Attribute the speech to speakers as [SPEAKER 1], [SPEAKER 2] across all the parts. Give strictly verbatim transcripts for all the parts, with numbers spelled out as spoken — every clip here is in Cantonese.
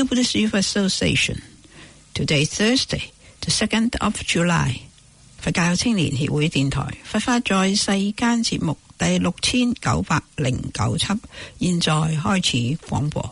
[SPEAKER 1] Buddhist Youth Association. Today Thursday, the second of July. 佛教青年協會電台佛法在世間節目第六千九百零九輯，現在開始廣播。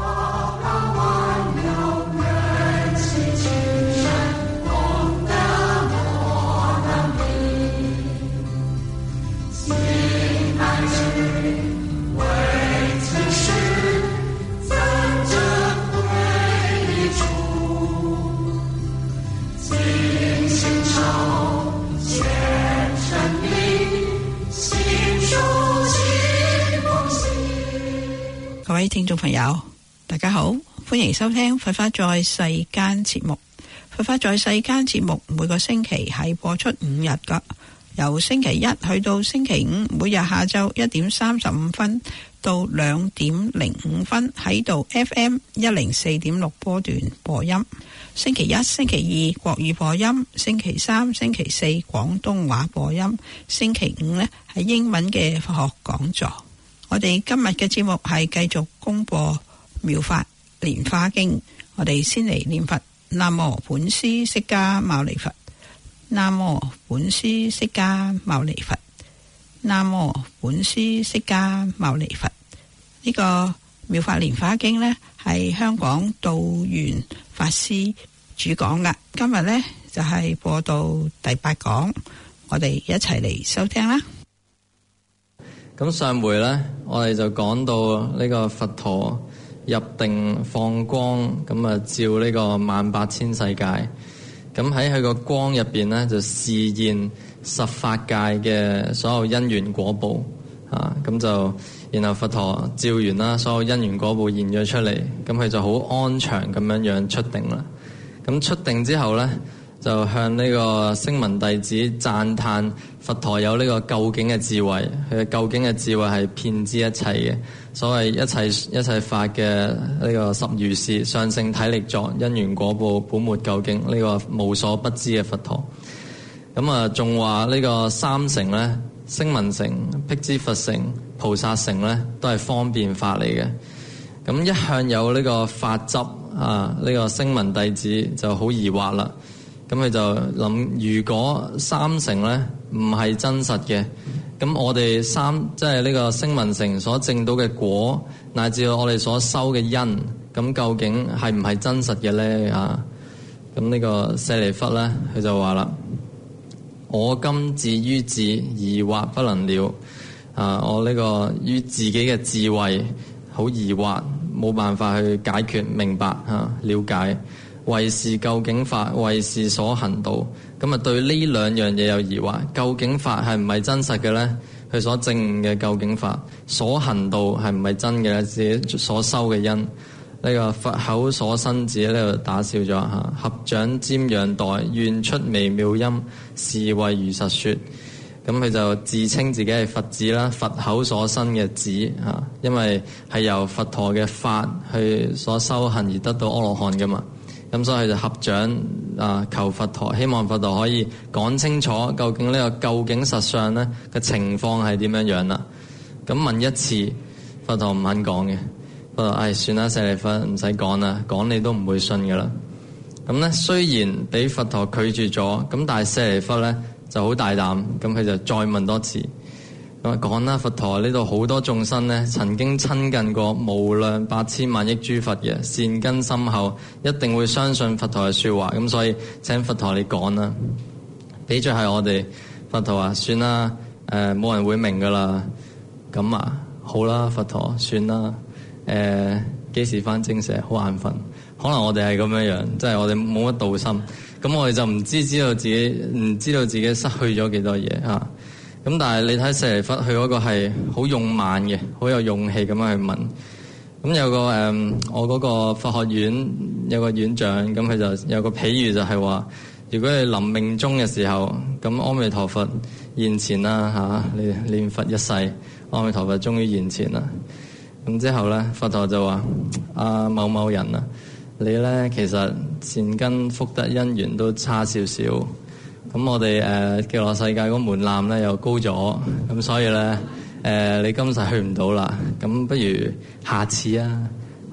[SPEAKER 1] 各位聽眾朋友，大家好，歡迎收聽佛法在世間節目。佛法在世間節目每個星期係播出五日噶，由星期一去到星期五，每日下晝一點三十五分到兩點零五分喺度 F M 一零四點六波段播音。星期一、星期二國語播音，星期三、星期四廣東話播音，星期五呢係英文嘅佛學講座。我哋今日嘅節目係繼續公播妙法蓮華經，我哋先嚟念佛。南無本師釋迦牟尼佛，南無本師釋迦牟尼佛，南無本師釋迦牟尼佛。呢、這個妙法蓮華經呢係香港道元法師主講噶，今日呢就係、是、播到第八講，我哋一齊嚟收聽啦。
[SPEAKER 2] 咁上回咧，我哋就講到呢個佛陀入定放光，咁啊照呢個萬八千世界。咁喺佢個光入邊咧，就示現十法界嘅所有因緣果報啊。咁就然後佛陀照完啦，所有因緣果報現咗出嚟，咁佢就好安詳咁樣樣出定啦。咁出定之後咧，就向呢個聲聞弟子讚歎佛陀有呢個究竟嘅智慧，佢嘅究竟嘅智慧係遍知一切嘅，所謂一切一切法嘅呢個十如是相性體力作因緣果報本末究竟，呢個無所不知嘅佛陀。咁啊，仲話呢個三乘咧，聲聞乘、辟支佛乘、菩薩乘咧，都係方便法嚟嘅。咁一向有呢個法執啊，呢個聲聞弟子就好疑惑啦。咁佢就諗，如果三乘咧唔係真實嘅，咁我哋三即係呢個聲聞乘所證到嘅果，乃至我哋所修嘅因，咁究竟係唔係真實嘅咧？啊，咁呢個舍利弗咧，佢就話啦：我今至於智，疑惑不能了。啊，我呢個於自己嘅智慧好疑惑，冇辦法去解決明白啊，了解。為是究竟法，為是所行道。咁啊，對呢兩樣嘢有疑惑。究竟法係唔係真實嘅咧？佢所證悟嘅究竟法，所行道係唔係真嘅咧？自己所修嘅因，呢、這個佛口所生子呢度打笑咗嚇，合掌瞻仰待，願出微妙音，是為如實說。咁佢就自稱自己係佛子啦，佛口所生嘅子嚇，因為係由佛陀嘅法去所修行而得到阿羅漢噶嘛。咁所以佢就合掌啊，求佛陀，希望佛陀可以講清楚究竟呢個究竟實相咧嘅情況係點樣樣啦。咁問一次，佛陀唔肯講嘅，佛陀唉、哎，算啦，舍利弗唔使講啦，講你都唔會信噶啦。咁咧雖然俾佛陀拒絕咗，咁但係舍利弗咧就好大膽，咁佢就再問多次。咁講啦，佛陀呢度好多眾生咧，曾經親近過無量八千萬億諸佛嘅善根深厚，一定會相信佛陀嘅說話。咁所以請佛陀你講啦。比著係我哋，佛陀話算啦，誒、呃、冇人會明噶啦。咁啊好啦，佛陀算啦。誒、呃、幾時返精舍？好眼瞓。可能我哋係咁樣樣，即係我哋冇乜道心。咁我哋就唔知知道自己唔知道自己失去咗幾多嘢啊。咁但係你睇舍利弗，佢嗰個係好勇猛嘅，好有勇氣咁樣去問。咁有個誒、嗯，我嗰個佛學院有個院長，咁佢就有個譬喻就係話，如果你臨命終嘅時候，咁阿彌陀佛現前啦嚇、啊，你念佛一世，阿彌陀佛終於現前啦。咁之後咧，佛陀就話：阿、啊、某某人啊，你咧其實善根福德因緣都差少少。咁我哋誒極樂世界嗰門檻咧又高咗，咁所以咧誒、呃、你今世去唔到啦，咁不如下次啊，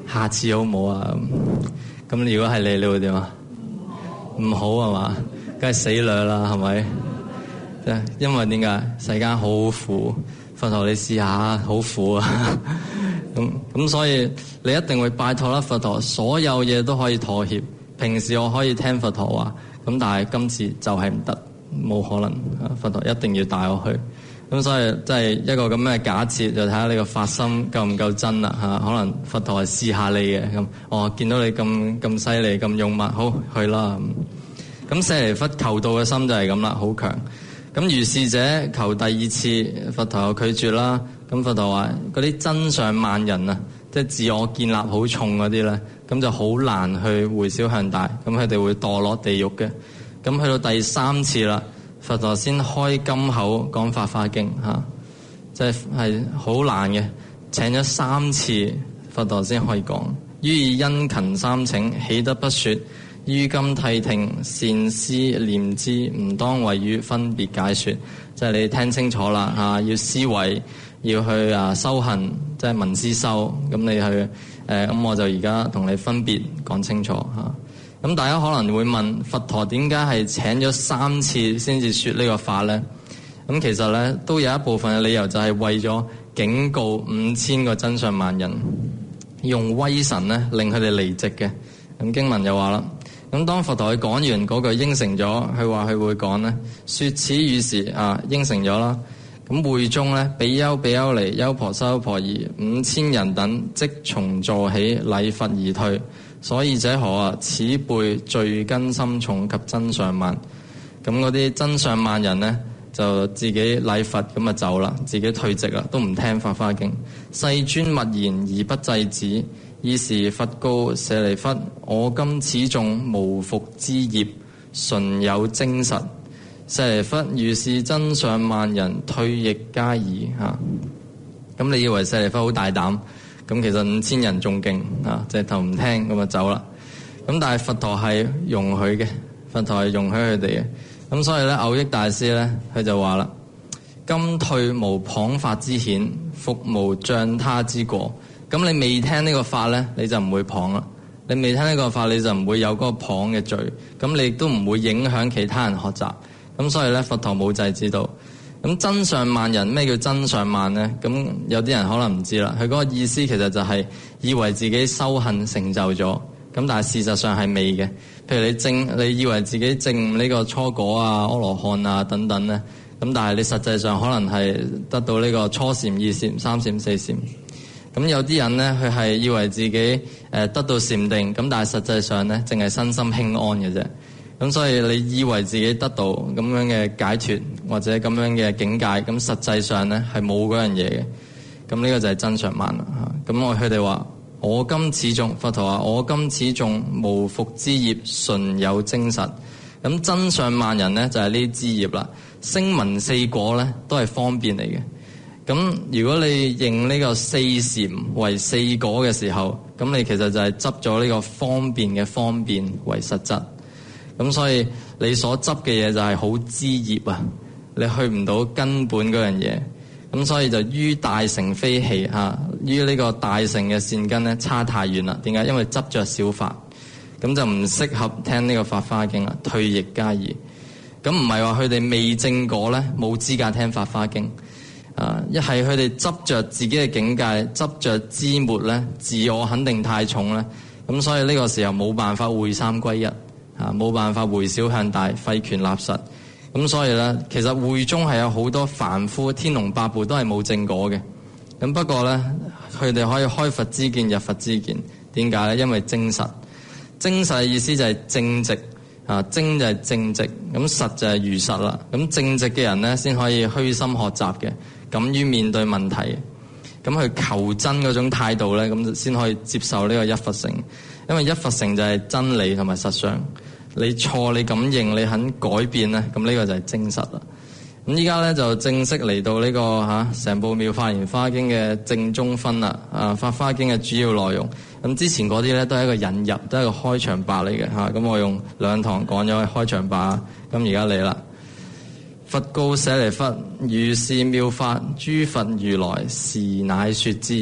[SPEAKER 2] 下次好唔好啊？咁如果係你，你會點啊？唔好係嘛？梗係死掠啦，係咪？因為點解世間好苦？佛陀你試下，好苦啊！咁咁所以你一定會拜託啦，佛陀所有嘢都可以妥協。平時我可以聽佛陀話，咁但係今次就係唔得，冇可能。佛陀一定要帶我去。咁所以即係一個咁嘅假設，就睇下你個發心夠唔夠真啦嚇。可能佛陀係試下你嘅咁，哦見到你咁咁犀利咁勇猛，好去啦。咁舍利弗求道嘅心就係咁啦，好強。咁如是者求第二次，佛陀又拒絕啦。咁佛陀話嗰啲真上慢人啊，即係自我建立好重嗰啲咧，咁就好難去回小向大，咁佢哋會墮落地獄嘅。咁去到第三次啦，佛陀先開金口講法華經嚇，即係係好難嘅，請咗三次佛陀先可以講。於以殷勤三請，豈得不說？於今諦聽，善思念之，唔當為語分別解說。即係你聽清楚啦嚇，要思維，要去啊修行，即係聞思修。咁你去誒，咁、呃、我就而家同你分別講清楚嚇。咁大家可能會問，佛陀點解係請咗三次先至說呢個法咧？咁其實咧都有一部分嘅理由就係為咗警告五千個真上慢人，用威神咧令佢哋離席嘅。咁經文又話啦。咁當佛陀佢講完嗰句應承咗，佢話佢會講咧，說此語時啊，應承咗啦。咁會中咧，比丘、比丘尼、優婆塞、優婆夷五千人等即從座起禮佛而退。所以者何啊？此輩罪根深重及真上慢。咁嗰啲真上慢人咧，就自己禮佛咁啊走啦，自己退席啦，都唔聽法華經。世尊默言而不制止。爾時佛告舍利弗：我今此眾無復之業，純有精實。舍利弗，如是真上慢人，退役皆已嚇。咁你以為舍利弗好大膽？咁其實五千人仲勁啊！直頭唔聽咁就走啦。咁但係佛陀係容許嘅，佛陀係容許佢哋嘅。咁所以咧，藕益大師咧，佢就話啦：今退無謗法之顯，復無障他之過。咁你未聽呢個法咧，你就唔會謗啦。你未聽呢個法，你就唔會有嗰個謗嘅罪。咁你亦都唔會影響其他人學習。咁所以咧，佛陀冇制止到。咁真上慢人，咩叫真上慢咧？咁有啲人可能唔知啦。佢嗰個意思其實就係以為自己修行成就咗，咁但係事實上係未嘅。譬如你證，你以為自己證呢個初果啊、阿羅漢啊等等咧，咁但係你實際上可能係得到呢個初禪、二禪、三禪、四禪。咁有啲人咧，佢係以為自己誒得到禪定，咁但係實際上咧，淨係身心輕安嘅啫。咁所以你以為自己得到咁樣嘅解脫或者咁樣嘅境界，咁實際上咧係冇嗰樣嘢嘅。咁呢個就係真上慢啦嚇。咁我佢哋話：我今此眾，佛陀話：我今此眾無復之業，純有精實。咁真上慢人咧就係呢啲枝葉啦。聲聞四果咧都係方便嚟嘅。咁如果你認呢個四禪為四果嘅時候，咁你其實就係執咗呢個方便嘅方便為實質。咁所以你所執嘅嘢就係好枝葉啊，你去唔到根本嗰樣嘢。咁所以就於大乘非器嚇，於呢個大乘嘅善根咧差太遠啦。點解？因為執着小法，咁就唔適合聽呢個法華經啦，退役皆已。咁唔係話佢哋未證果咧冇資格聽法華經。啊！一係佢哋執着自己嘅境界，執着枝末咧，自我肯定太重咧，咁所以呢個時候冇辦法會三歸一，啊冇辦法回小向大，廢權立實。咁所以咧，其實會中係有好多凡夫天龍八部都係冇正果嘅。咁不過咧，佢哋可以開佛之見，入佛之見。點解咧？因為精實。精實嘅意思就係正直。啊，精就係正直，咁實就係如實啦。咁正直嘅人咧，先可以虛心學習嘅，敢於面對問題嘅。咁去求真嗰種態度咧，咁先可以接受呢個一佛乘。因為一佛乘就係真理同埋實相。你錯你敢認，你肯改變咧，咁呢個就係精實啦。咁依家咧就正式嚟到呢、這個嚇成、啊、部妙法蓮華經嘅正中分啦。啊，法華經嘅主要內容。咁之前嗰啲咧都係一個引入，都係一個開場白嚟嘅嚇。咁我用兩堂講咗開場白，咁而家嚟啦。佛告舍利弗：如是妙法，諸佛如來時乃說之。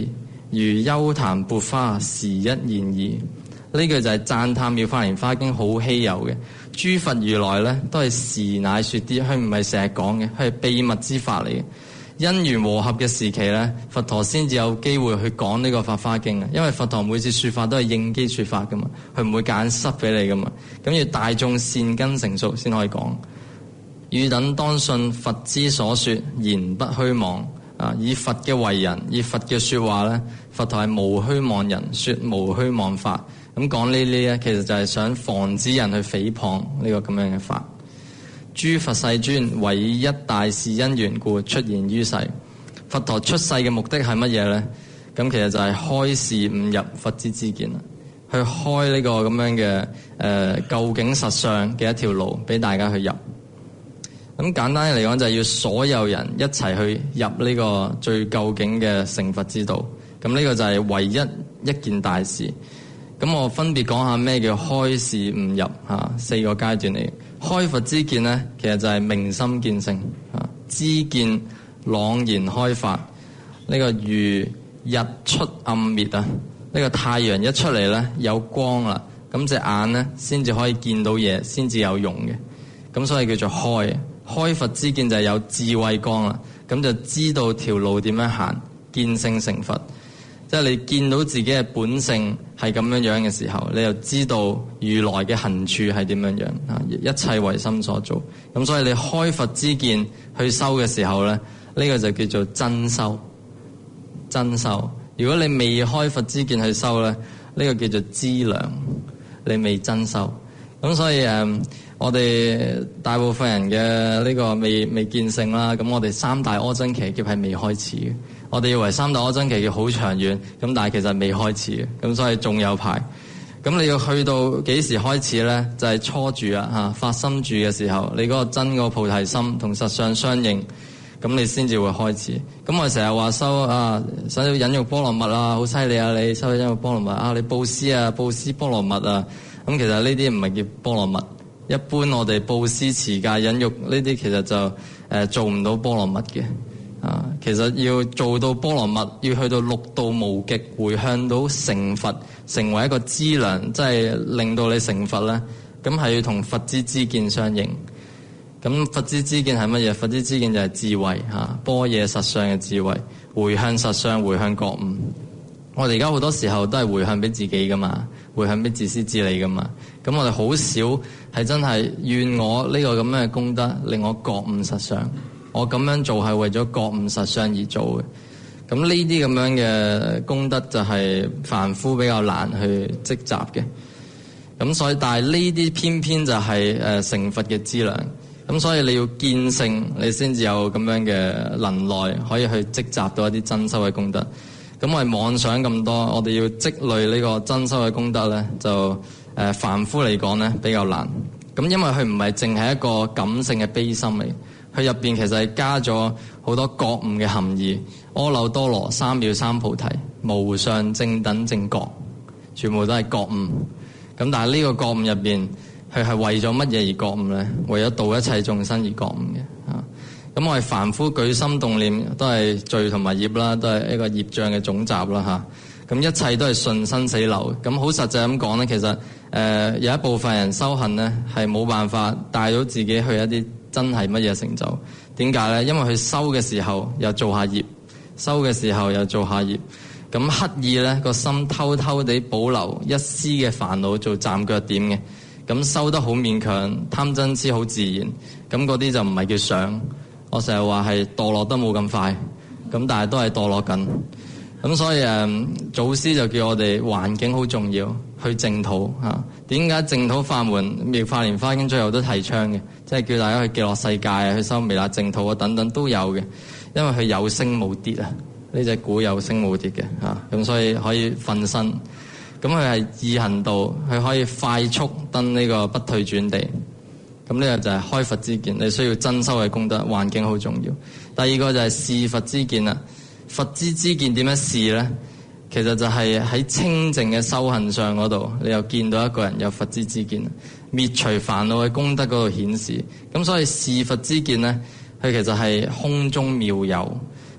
[SPEAKER 2] 如幽潭撥花，時一現耳。呢句就係讚歎妙法蓮華經好稀有嘅。諸佛如來咧都係時乃說啲，佢唔係成日講嘅，佢係秘密之法嚟嘅。因緣和合嘅時期咧，佛陀先至有機會去講呢個法華經啊。因為佛陀每次說法都係應機說法噶嘛，佢唔會揀塞俾你噶嘛。咁要大眾善根成熟先可以講。汝等當信佛之所說，言不虛妄。啊！以佛嘅為人，以佛嘅說話咧，佛陀係無虛妄人，說無虛妄法。咁講呢啲咧，其實就係想防止人去誹謗呢個咁樣嘅法。諸佛世尊為一大事因緣故出現於世。佛陀出世嘅目的係乜嘢咧？咁其實就係開示悟入佛之知見啦，去開呢個咁樣嘅誒、呃、究竟實相嘅一條路俾大家去入。咁簡單嚟講，就係要所有人一齊去入呢個最究竟嘅成佛之道。咁呢個就係唯一一件大事。咁我分別講下咩叫開示悟入嚇，四個階段嚟。開佛之見咧，其實就係明心見性嚇，知見朗然開發。呢、這個如日出暗滅啊，呢、這個太陽一出嚟咧有光啦，咁隻眼咧先至可以見到嘢，先至有用嘅。咁所以叫做開。開佛之見就係有智慧光啦，咁就知道條路點樣行，見性成佛。即係你見到自己嘅本性係咁樣樣嘅時候，你就知道如來嘅行處係點樣樣啊！一切唯心所造。咁所以你開佛之見去修嘅時候咧，呢、這個就叫做真修。真修。如果你未開佛之見去修咧，呢、這個叫做資糧，你未真修。咁所以誒。嗯我哋大部分人嘅呢個未未見性啦，咁我哋三大阿僧祇劫係未開始嘅。我哋以為三大阿僧祇劫好長遠，咁但係其實未開始嘅，咁所以仲有排。咁你要去到幾時開始咧？就係、是、初住啊，嚇發心住嘅時候，你嗰個真個菩提心同實相相應，咁你先至會開始。咁我成日話修啊，修忍辱波羅蜜啊，好犀利啊！你修忍辱波羅蜜啊，你布施啊，布施波羅蜜啊，咁其實呢啲唔係叫波羅蜜。一般我哋布施持戒忍辱呢啲其實就誒、呃、做唔到波羅蜜嘅啊。其實要做到波羅蜜，要去到六度無極回向到成佛，成為一個資糧，即係令到你成佛咧。咁係要同佛之知見相應。咁佛之知見係乜嘢？佛之知見就係智慧嚇，般若實相嘅智慧，回向實相，回向覺悟。我哋而家好多時候都係回向俾自己噶嘛，回向俾自私自利噶嘛。咁我哋好少係真係願我呢個咁樣嘅功德令我覺悟實相，我咁樣做係為咗覺悟實相而做嘅。咁呢啲咁樣嘅功德就係凡夫比較難去積集嘅。咁所以但係呢啲偏偏就係誒成佛嘅資糧。咁所以你要見性，你先至有咁樣嘅能耐可以去積集到一啲真修嘅功德。咁我哋妄想咁多，我哋要積累呢個真修嘅功德咧，就誒凡夫嚟講咧比較難。咁因為佢唔係淨係一個感性嘅悲心嚟，佢入邊其實係加咗好多覺悟嘅含義。阿耨多羅三藐三菩提，無上正等正覺，全部都係覺悟。咁但係呢個覺悟入邊，佢係為咗乜嘢而覺悟咧？為咗度一切眾生而覺悟嘅啊。咁我哋凡夫舉心動念都係罪同埋業啦，都係一個業障嘅總集啦嚇。咁一切都係順生死流。咁好實際咁講咧，其實誒、呃、有一部分人修行咧係冇辦法帶到自己去一啲真係乜嘢成就。點解咧？因為佢修嘅時候又做下業，修嘅時候又做下業。咁刻意咧個心偷偷地保留一絲嘅煩惱做站腳點嘅。咁修得好勉強，貪嗔痴好自然。咁嗰啲就唔係叫想。我成日話係墮落得冇咁快，咁但係都係墮落緊。咁所以誒，祖師就叫我哋環境好重要，去淨土嚇。點解淨土法門妙法蓮華經最後都提倡嘅，即係叫大家去極樂世界啊，去修彌勒淨土啊等等都有嘅，因為佢有升冇跌啊。呢隻股有升冇跌嘅嚇，咁所以可以瞓身。咁佢係易行道，佢可以快速登呢個不退轉地。咁呢個就係開佛之見，你需要真修嘅功德，環境好重要。第二個就係示佛之見啦。佛之知見點樣示咧？其實就係喺清淨嘅修行上嗰度，你又見到一個人有佛之知見，滅除煩惱嘅功德嗰度顯示。咁所以示佛之見咧，佢其實係空中妙有，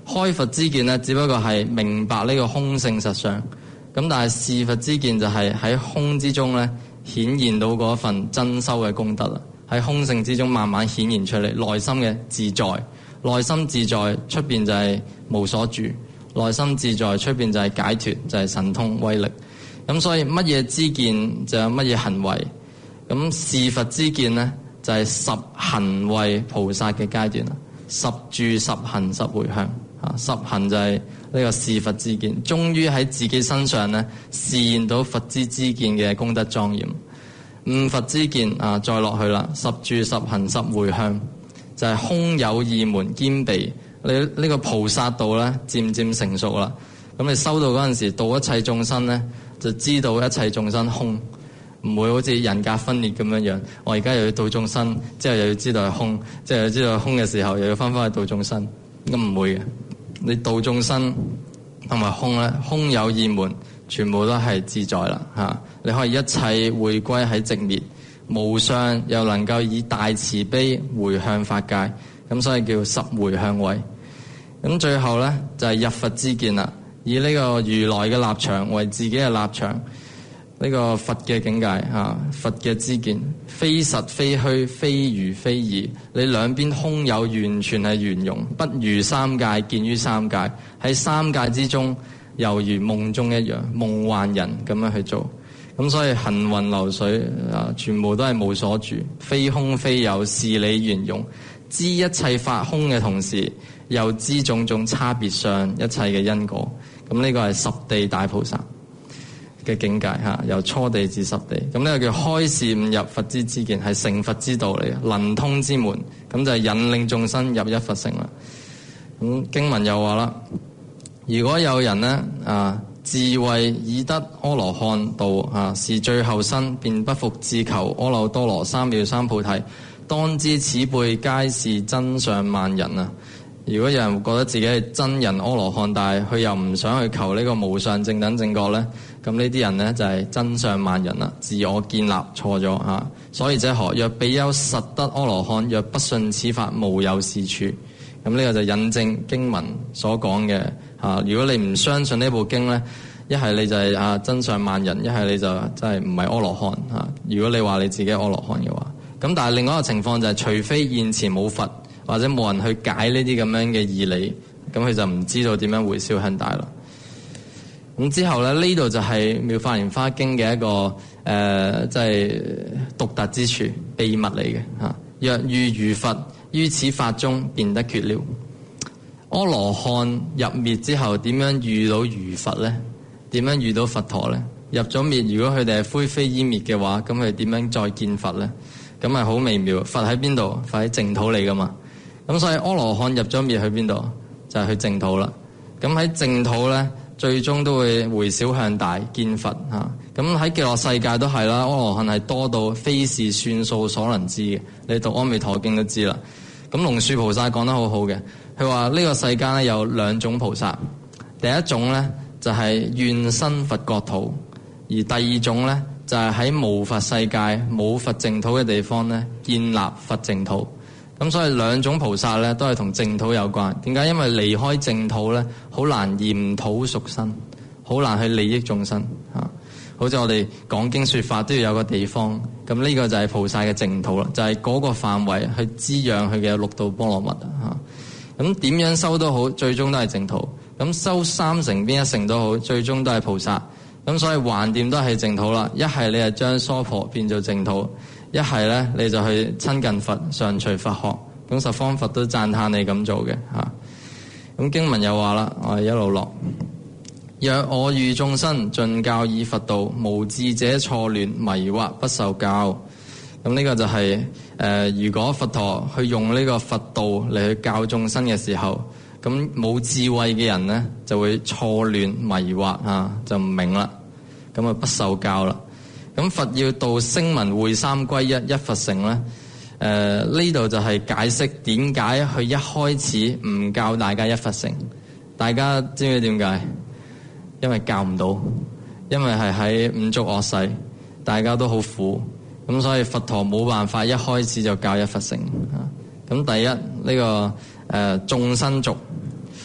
[SPEAKER 2] 開佛之見咧，只不過係明白呢個空性實相。咁但係示佛之見就係喺空之中咧顯現到嗰份真修嘅功德啦。喺空性之中慢慢顯現出嚟，內心嘅自在，內心自在出邊就係無所住，內心自在出邊就係解脫，就係、是、神通威力。咁所以乜嘢之見就有乜嘢行為。咁示佛之見咧就係、是、十行為菩薩嘅階段啦，十住十行十迴向啊，十行就係呢個示佛之見，終於喺自己身上咧示現到佛之之見嘅功德莊嚴。悟佛之見啊，再落去啦，十住十行十迴向就係、是、空有二門兼備。你呢個菩薩道咧漸漸成熟啦，咁你修到嗰陣時度一切眾生咧，就知道一切眾生空，唔會好似人格分裂咁樣樣。我而家又要度眾生，之後又要知道係空，之後又知道係空嘅時候，又要翻返去度眾生，咁唔會嘅。你度眾生同埋空咧，空有二門，全部都係自在啦嚇。你可以一切回歸喺寂滅，無相又能夠以大慈悲迴向法界，咁所以叫十迴向位。咁最後咧就係、是、入佛之見啦，以呢個如來嘅立場為自己嘅立場，呢、這個佛嘅境界嚇，佛嘅之見，非實非虛，非如非異。你兩邊空有完全係圓融，不如三界見於三界，喺三界之中猶如夢中一樣，夢幻人咁樣去做。咁所以行雲流水啊，全部都係無所住，非空非有，事理圓融，知一切法空嘅同時，又知種種差別上一切嘅因果。咁呢個係十地大菩薩嘅境界嚇，由初地至十地。咁呢個叫開示悟入佛之之見，係成佛之道嚟嘅，能通之門。咁就係引領眾生入一佛乘啦。咁經文又話啦，如果有人呢，啊，自謂已得阿羅漢道啊，是最後身，便不復自求阿耨多羅三藐三菩提，當知此輩皆是真相慢人啊！如果有人覺得自己係真人阿羅漢，但係佢又唔想去求呢個無上正等正覺呢，咁呢啲人呢，就係真相慢人啦，自我建立錯咗啊！所以者何？若比丘實得阿羅漢，若不信此法，無有是處。咁呢個就引證經文所講嘅啊！如果你唔相信呢部經呢，一係你就係啊真相慢人，一係你就真係唔係阿羅漢啊！如果你話你自己阿羅漢嘅話，咁但係另外一個情況就係、是，除非現前冇佛或者冇人去解呢啲咁樣嘅義理，咁佢就唔知道點樣回燒向大啦。咁之後咧，呢度就係《妙法蓮華經》嘅一個誒，即、呃、係、就是、獨特之處、秘密嚟嘅嚇。若遇如佛，於此法中便得決了。阿羅漢入滅之後，點樣遇到如佛咧？點樣遇到佛陀咧？入咗滅，如果佢哋係灰飛煙滅嘅話，咁佢哋點樣再見佛咧？咁係好微妙。佛喺邊度？佛喺淨土嚟噶嘛？咁所以阿羅漢入咗滅去邊度？就係、是、去淨土啦。咁喺淨土咧，最終都會回小向大見佛嚇。咁喺極樂世界都係啦，阿羅漢係多到非是算數所能知嘅。你讀《阿彌陀經》都知啦。咁龍樹菩薩講得好好嘅，佢話呢個世間咧有兩種菩薩，第一種咧就係願生佛國土，而第二種咧就係喺無佛世界冇佛淨土嘅地方咧建立佛淨土。咁所以兩種菩薩咧都係同淨土有關。點解？因為離開淨土咧好難嚴土贖身，好難去利益眾生嚇。好似我哋講經說法都要有個地方，咁呢個就係菩薩嘅淨土啦，就係嗰個範圍去滋養佢嘅六度波羅蜜啊。咁點樣修都好，最終都係淨土。咁修三成邊一成都好，最終都係菩薩。咁所以橫掂都係淨土啦。一係你係將娑婆變做淨土，一係咧你就去親近佛，常隨佛學。咁十方佛都讚歎你咁做嘅嚇。咁經文又話啦，我哋一路落。若我遇眾生盡教以佛道，無智者錯亂迷惑不受教。咁呢個就係、是、誒、呃，如果佛陀去用呢個佛道嚟去教眾生嘅時候，咁冇智慧嘅人呢就會錯亂迷惑啊，就唔明啦，咁啊不受教啦。咁佛要度聲聞會三歸一一佛乘咧，誒呢度就係解釋點解佢一開始唔教大家一佛乘。大家知唔知點解？因為教唔到，因為係喺五濁惡世，大家都好苦，咁所以佛陀冇辦法一開始就教一佛乘。咁第一呢、這個誒眾生族，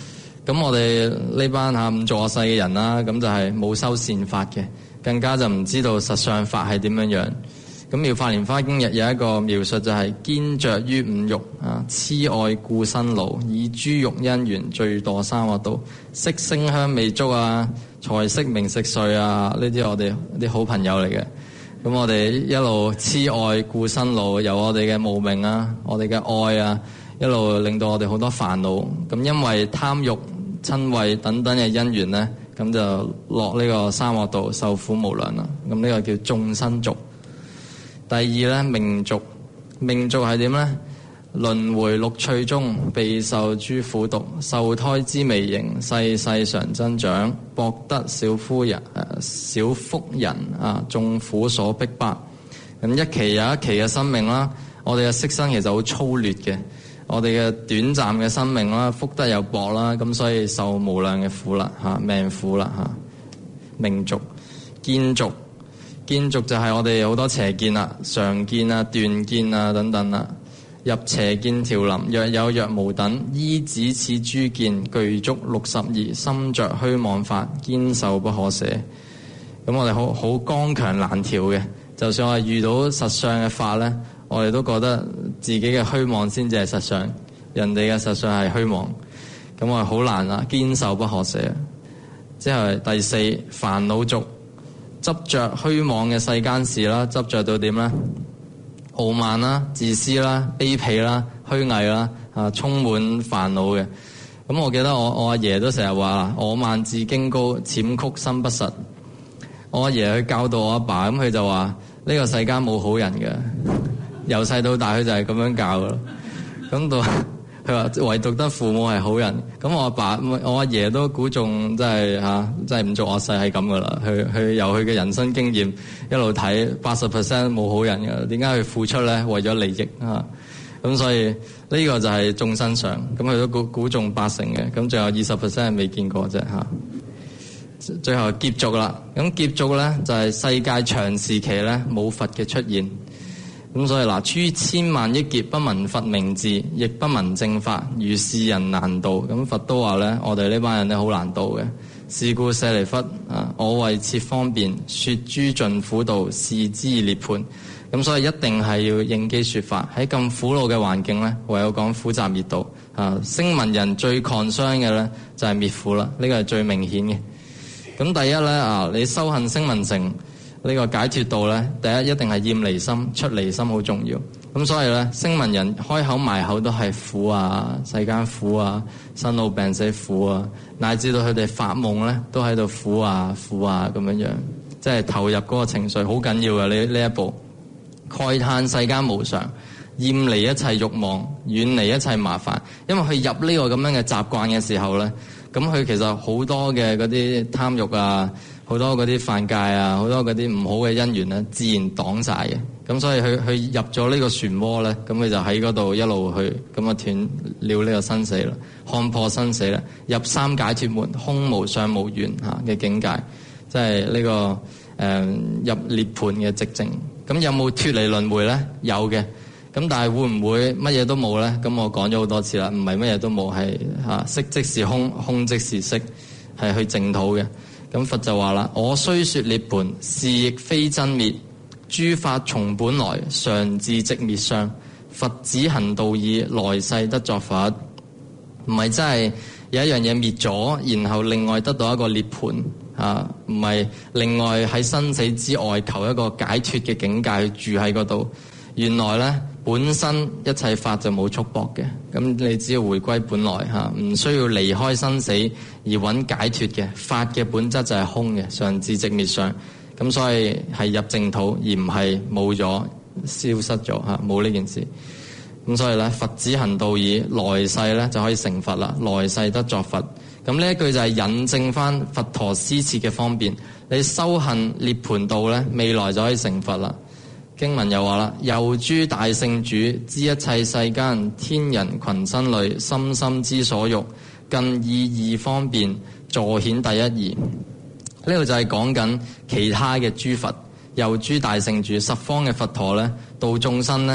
[SPEAKER 2] 咁我哋呢班嚇唔做惡勢嘅人啦，咁就係冇修善法嘅，更加就唔知道實相法係點樣樣。咁《妙法蓮華經》有一個描述就係堅着於五欲啊，痴愛故生惱，以諸欲因緣墜墮三惡道。色聲香味觸啊，財色名食睡啊，呢啲我哋啲好朋友嚟嘅。咁我哋一路痴愛故生惱，由我哋嘅無明啊，我哋嘅愛啊，一路令到我哋好多煩惱。咁因為貪欲、瞋恚等等嘅因緣咧，咁就落呢個三惡道，受苦無量啦。咁呢個叫眾生族。第二咧，命族。命族係點咧？輪迴六趣中，備受諸苦毒，受胎之微形，世世常增長，博得小夫人、小福人啊，眾苦所逼迫。咁一期有一期嘅生命啦，我哋嘅色身其實好粗劣嘅，我哋嘅短暫嘅生命啦，福德又薄啦，咁所以受無量嘅苦啦，嚇命苦啦嚇。命族。見族。見族就係我哋好多邪見啦，常見啊、斷見啊等等啦。入邪見條林，若有若無等，依止此諸見，具足六十二，心着虛妄法，堅受不可捨。咁我哋好好剛強難調嘅，就算我哋遇到實相嘅法咧，我哋都覺得自己嘅虛妄先至係實相，人哋嘅實相係虛妄。咁我哋好難啦，堅受不可捨。之後第四煩惱族。執着虛妄嘅世間事啦，執着到點咧？傲慢啦、自私啦、卑鄙啦、虛偽啦，啊，充滿煩惱嘅。咁我記得我我阿爺都成日話啦，我慢自矜高，諂曲心不實。我阿爺去教導我阿爸，咁佢就話呢個世間冇好人嘅，由細到大佢就係咁樣教噶咯。咁到佢話唯獨得父母係好人，咁我阿爸，爸我阿爺都估中，真係嚇，真係唔做惡勢係咁噶啦。佢佢由佢嘅人生經驗一路睇，八十 percent 冇好人嘅，點解佢付出咧？為咗利益啊！咁所以呢、呢個就係眾生相，咁佢都估估中八成嘅，咁仲有二十 percent 係未見過啫嚇。最後劫族啦，咁劫族咧就係、是、世界長時期咧冇佛嘅出現。咁所以嗱，諸千萬億劫不聞佛名字，亦不聞正法，如是人難度。咁佛都話咧，我哋呢班人咧好難度嘅。是故舍利弗啊，我為設方便，說諸盡苦道，是之涅槃。咁所以一定係要應機說法。喺咁苦惱嘅環境咧，唯有講苦集滅道啊。聲聞人最抗傷嘅咧就係滅苦啦，呢個係最明顯嘅。咁第一咧啊，你修行聲聞乘。呢個解脫道咧，第一一定係厭離心，出離心好重要。咁所以咧，聲聞人開口埋口都係苦啊，世間苦啊，生老病死苦啊，乃至到佢哋發夢咧，都喺度苦啊苦啊咁樣樣，即係投入嗰個情緒好緊要嘅呢呢一步。慨嘆世間無常，厭離一切慾望，遠離一切麻煩。因為佢入呢個咁樣嘅習慣嘅時候咧，咁佢其實好多嘅嗰啲貪慾啊，好多嗰啲犯戒啊，好多嗰啲唔好嘅因緣咧，自然擋晒嘅。咁所以佢佢入咗呢個漩渦咧，咁佢就喺嗰度一路去咁啊斷了呢個生死啦，看破生死啦，入三解脫門，空無相無緣嚇嘅境界，即係呢個誒、呃、入涅槃嘅寂靜。咁有冇脫離輪迴咧？有嘅。咁但係會唔會乜嘢都冇咧？咁我講咗好多次啦，唔係乜嘢都冇，係嚇色即是空，空即是色，係去淨土嘅。咁佛就話啦：我雖說涅槃，是亦非真滅。諸法從本來，常自寂滅相。佛子行道義，來世得作佛。唔係真係有一樣嘢滅咗，然後另外得到一個涅槃啊！唔係另外喺生死之外求一個解脫嘅境界去住喺嗰度。原來咧，本身一切法就冇束縛嘅，咁你只要回歸本來嚇，唔需要離開生死而揾解脫嘅。法嘅本質就係空嘅，常自寂滅相。咁所以係入淨土，而唔係冇咗、消失咗嚇，冇呢件事。咁所以咧，佛子行道義，來世咧就可以成佛啦，來世得作佛。咁呢一句就係引證翻佛陀施設嘅方便。你修行涅槃道咧，未來就可以成佛啦。經文又話啦：又諸大聖主，知一切世間天人群生類，心心之所欲，更以義方便，助顯第一義。呢度就係講緊其他嘅諸佛，又諸大聖主，十方嘅佛陀咧，度眾生咧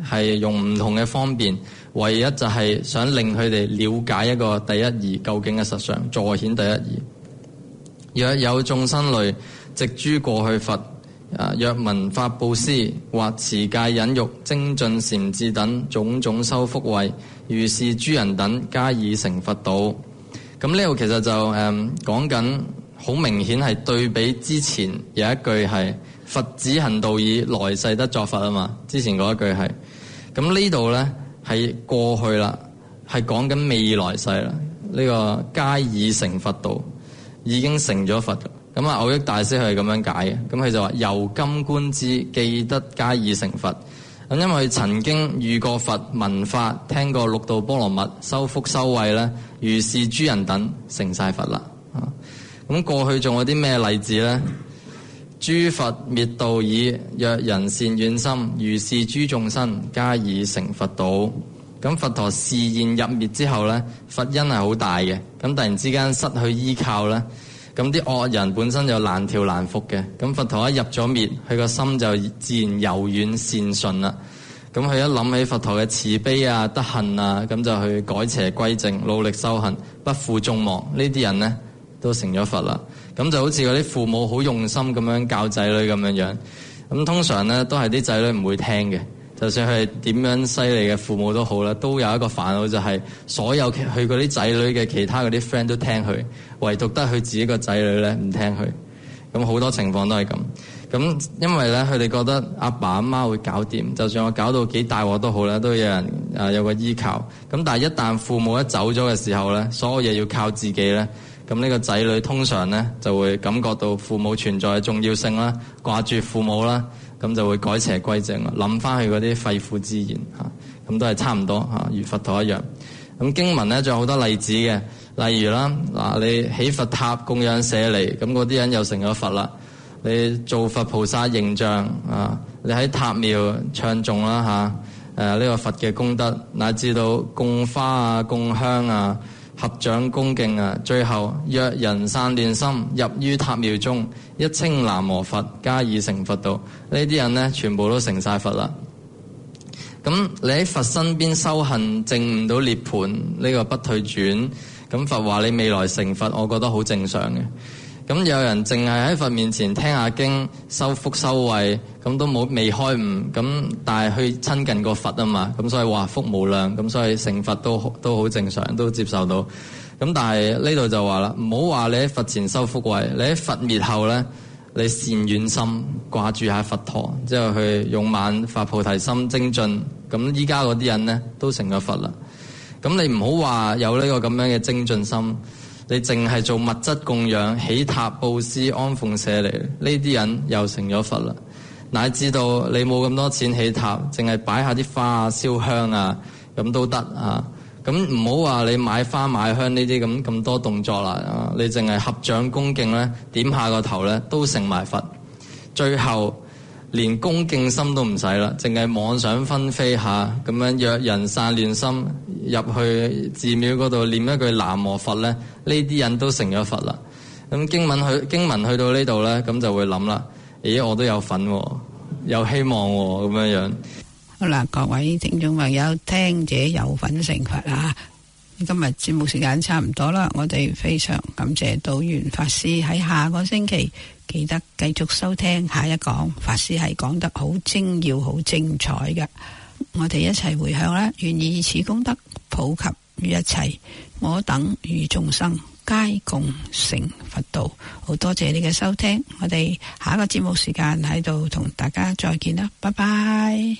[SPEAKER 2] 係用唔同嘅方便，唯一就係想令佢哋了解一個第一義究竟嘅實相，助顯第一義。若有眾生類藉諸過去佛，啊，若聞法布施或持戒忍辱精進禪智等種種修福慧，如是諸人等皆已成佛道。咁呢度其實就誒講緊好明顯係對比之前有一句係佛子行道已，來世得作佛啊嘛。之前嗰一句係，咁呢度咧係過去啦，係講緊未來世啦。呢、這個皆已成佛道，已經成咗佛。咁啊，蕅益大師佢係咁樣解嘅。咁佢就話由今觀之，記得皆已成佛。咁因為佢曾經遇過佛聞法，聽過六度波羅蜜，修福修慧咧，如是諸人等成晒佛啦。啊，咁過去仲有啲咩例子咧？諸佛滅度已，若人善遠心，如是諸眾生皆已成佛道。咁佛陀示現入滅之後咧，佛因係好大嘅。咁突然之間失去依靠咧，咁啲惡人本身就難調難服嘅。咁佛陀一入咗滅，佢個心就自然柔軟善順啦。咁佢一諗起佛陀嘅慈悲啊、德行啊，咁就去改邪歸正，努力修行，不負眾望。呢啲人呢都成咗佛啦。咁就好似嗰啲父母好用心咁樣教仔女咁樣樣。咁通常呢都係啲仔女唔會聽嘅。就算佢係點樣犀利嘅父母都好啦，都有一個煩惱，就係所有佢嗰啲仔女嘅其他嗰啲 friend 都聽佢，唯獨得佢自己個仔女咧唔聽佢。咁好多情況都係咁。咁因為咧佢哋覺得阿爸阿媽會搞掂，就算我搞到幾大鑊都好咧，都有人啊有個依靠。咁但係一旦父母一走咗嘅時候咧，所有嘢要靠自己咧，咁呢個仔女通常咧就會感覺到父母存在嘅重要性啦，掛住父母啦。咁就會改邪歸正啦，諗翻去嗰啲肺腑之言嚇，咁都係差唔多嚇，如佛陀一樣。咁經文咧仲有好多例子嘅，例如啦，嗱你起佛塔供養舍利，咁嗰啲人又成咗佛啦。你做佛菩薩形象啊，你喺塔廟唱誦啦嚇，誒呢個佛嘅功德，乃至到供花啊、供香啊、合掌恭敬啊，最後若人散亂心，入於塔廟中，一稱南無佛，皆已成佛道。呢啲人呢，全部都成晒佛啦。咁你喺佛身邊修行，證悟到涅槃呢個不退轉，咁佛話你未來成佛，我覺得好正常嘅。咁有人淨係喺佛面前聽下經，修福修慧，咁都冇未開悟，咁但係去親近個佛啊嘛，咁所以話福無量，咁所以成佛都都好正常，都接受到。咁但係呢度就話啦，唔好話你喺佛前修福慧，你喺佛滅後咧，你善遠心掛住下佛陀，之後去勇猛發菩提心精進，咁依家嗰啲人咧都成咗佛啦。咁你唔好話有呢個咁樣嘅精進心。你淨係做物質供養、起塔布施、安奉舍利，呢啲人又成咗佛啦。乃至到你冇咁多錢起塔，淨係擺下啲花啊、燒香啊，咁都得啊。咁唔好話你買花買香呢啲咁咁多動作啦啊！你淨係合掌恭敬咧，點下個頭咧，都成埋佛。最後連恭敬心都唔使啦，淨係妄想紛飛下咁樣，若人散亂心，入去寺廟嗰度念一句南無佛咧，呢啲人都成咗佛啦。咁經文去經文去到呢度咧，咁就會諗啦，咦，我都有份喎，有希望喎，咁樣樣。
[SPEAKER 1] 好啦，各位聽眾朋友，聽者有份成佛啊！今日節目時間差唔多啦，我哋非常感謝道元法師，喺下個星期記得繼續收聽下一講，法師係講得好精要、好精彩嘅。我哋一齊回向啦，願以此功德普及於一切，我等與眾生皆共成佛道。好多謝你嘅收聽，我哋下一個節目時間喺度同大家再見啦，拜拜。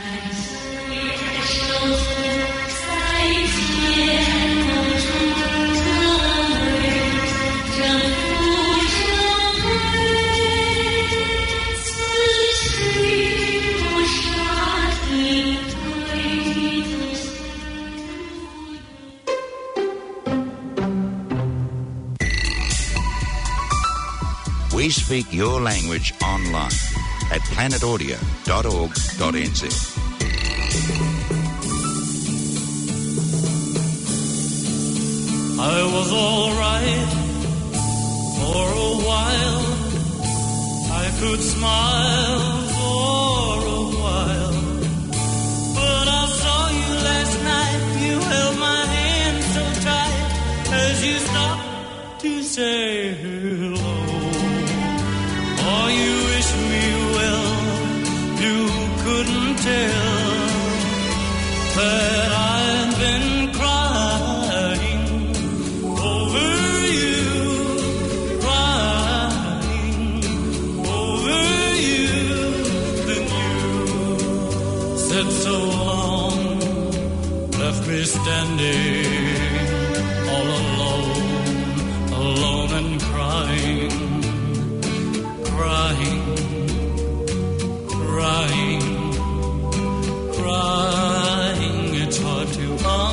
[SPEAKER 3] We speak your language online at planet audio dot org dot n z.
[SPEAKER 4] I was all right for a while. I could smile for a while. to say hello. Oh, you wish me well, you couldn't tell that I've been crying over you, crying over you. Then you said so long, left me standing all alone, alone and crying, crying, crying, crying. It's hard to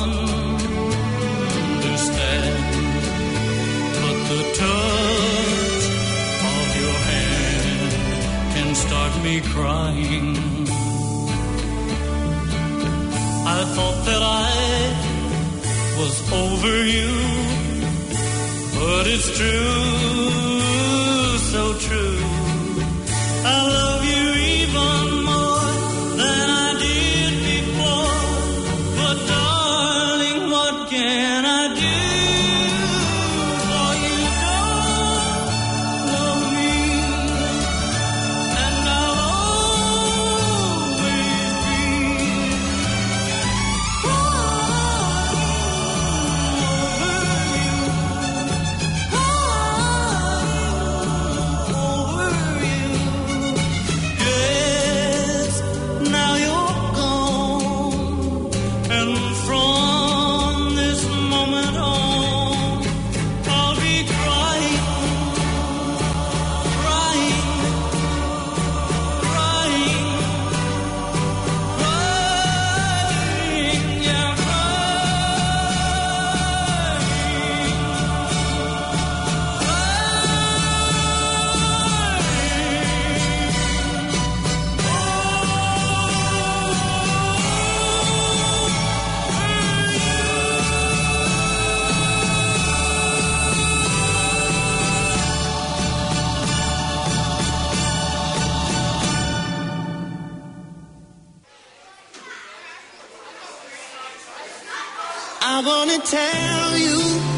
[SPEAKER 4] understand, but the touch of your hand can start me crying. I thought that I was over you, but it's true, so true. I love you even more than I did before, but darling, what can I do? For you don't love me, and I'll always be
[SPEAKER 5] I wanna tell you,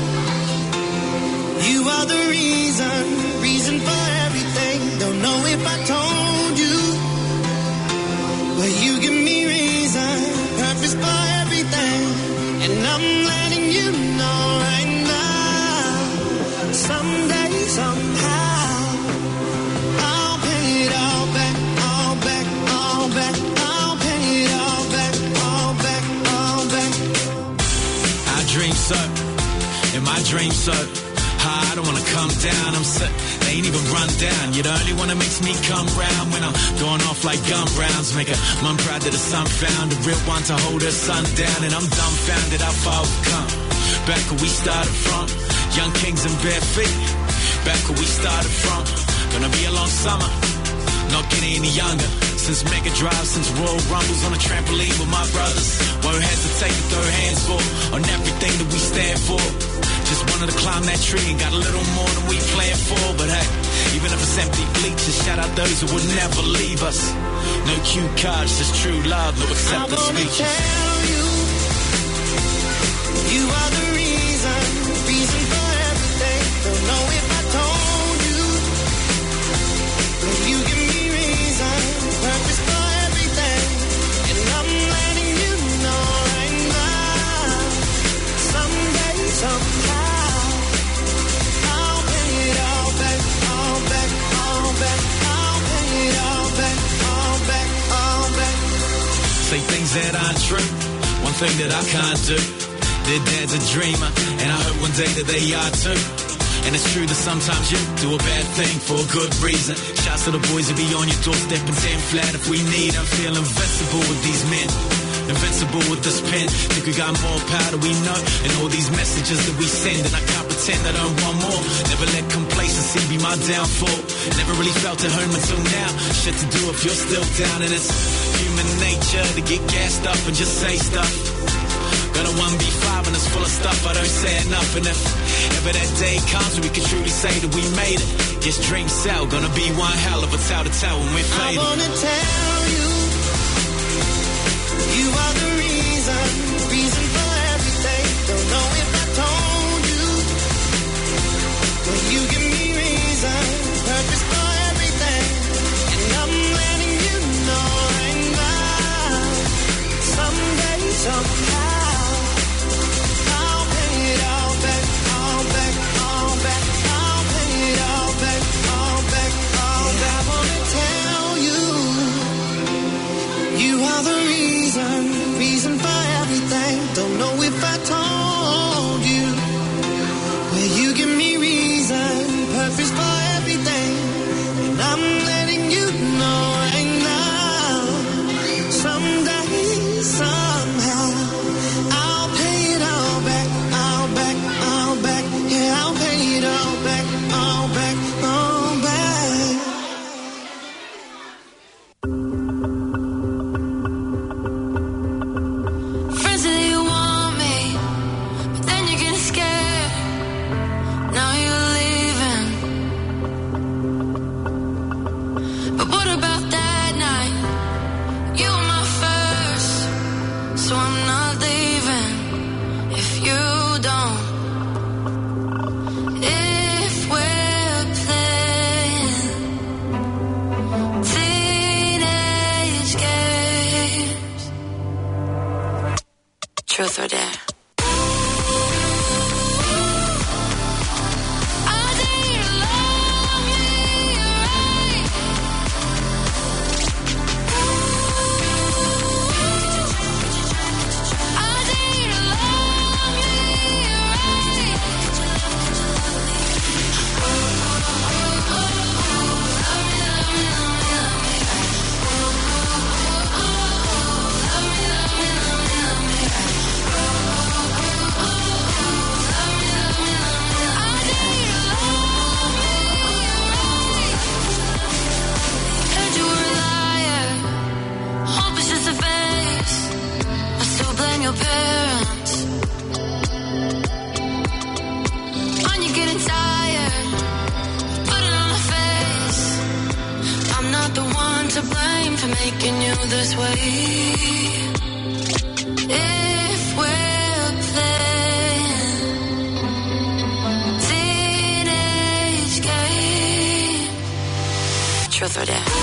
[SPEAKER 5] you are the reason, reason for everything. Don't know if I told you, but you give me reason, purpose for everything. And I'm letting you know right now, someday, somehow, I'll pay it all back, all back, all back. I'll pay it all back, all back, all back.
[SPEAKER 6] Dream so, in my dream so high, I don't wanna come down. I'm sick, they ain't even run down. You're the only one that makes me come round when I'm going off like gun rounds. Make a mum proud that the son found a real one to hold her son down, and I'm dumbfounded how far we've come. Back where we started from, young kings and bare feet. Back where we started from, gonna be a long summer, not getting any younger. Since Mega Drive, since Royal Rumbles on a trampoline with my brothers. Won't hesitate to throw hands for on everything that we stand for. Just wanted to climb that tree and got a little more than we planned for. But hey, even if it's empty bleachers, shout out those who will never leave us. No cue cards, just true love, no acceptance speeches.
[SPEAKER 5] I wanna tell you, you are the reason, reason for everything. Don't know if I told you, but you give me reason, purpose for everything. And I'm letting you know right now, someday, somehow, I'll pay it all back, all back, all back. I'll pay it all back, all back, all back.
[SPEAKER 6] Say things that aren't true, one thing that I can't do. Their dad's a dreamer, and I hope one day that they are too. And it's true that sometimes you do a bad thing for a good reason. Shouts to the boys who be on your doorstep and stand flat if we need. I feel invincible with these men, invincible with this pen. Think we got more power than we know, and all these messages that we send. And I can't pretend I don't want more. Never let complacency be my downfall. Never really felt at home until now. Shit to do if you're still down, and it's human nature to get gassed up and just say stuff. Got a one B five and it's full of stuff I don't say enough. And if ever that day comes when we can truly say that we made it, yes, dream cell, gonna be one hell of a tale to tell when we're faded.
[SPEAKER 5] I wanna tell you, you are the reason, reason for everything. Don't know if I told you,
[SPEAKER 7] Dare.
[SPEAKER 8] Making you this way. If we're playing teenage game, truth or dare.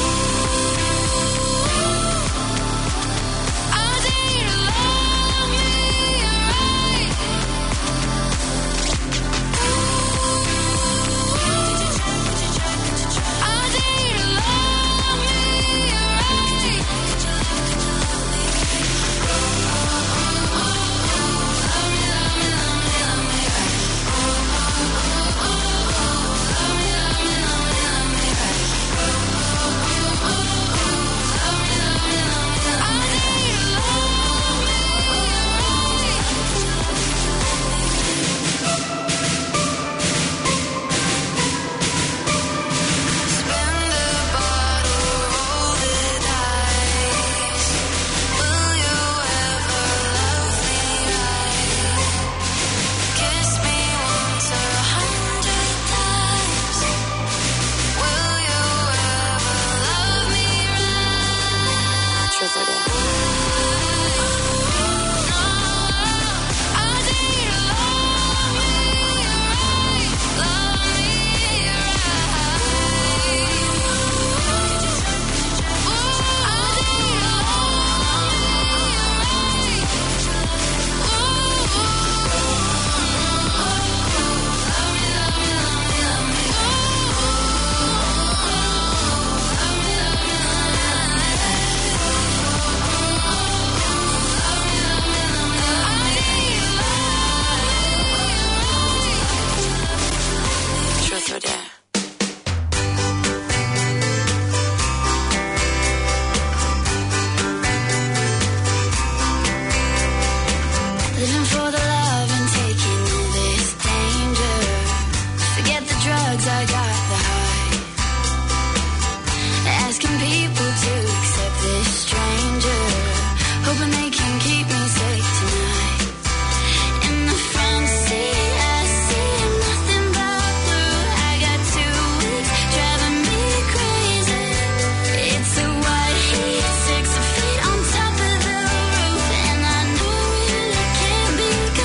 [SPEAKER 7] Be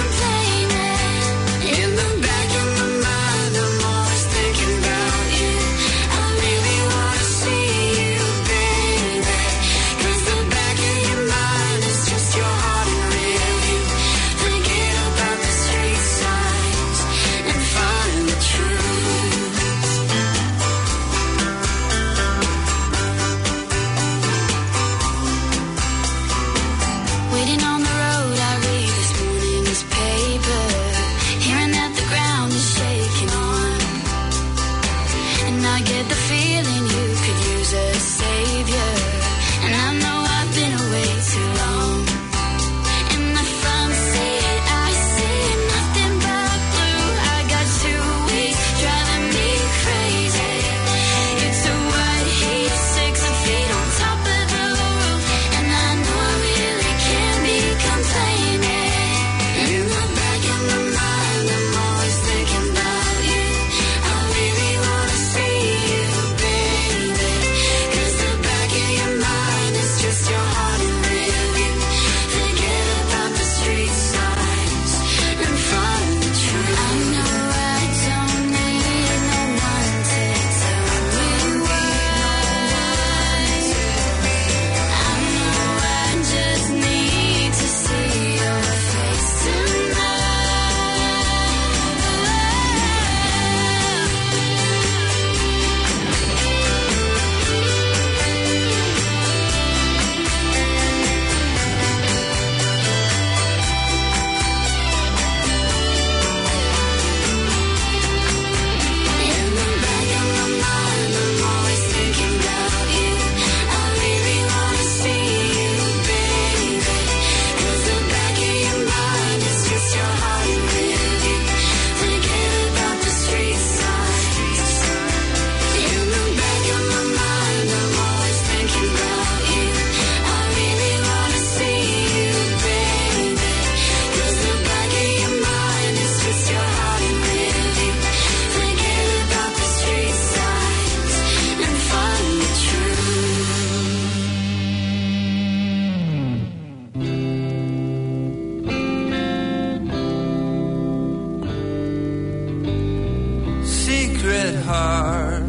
[SPEAKER 7] secret heart,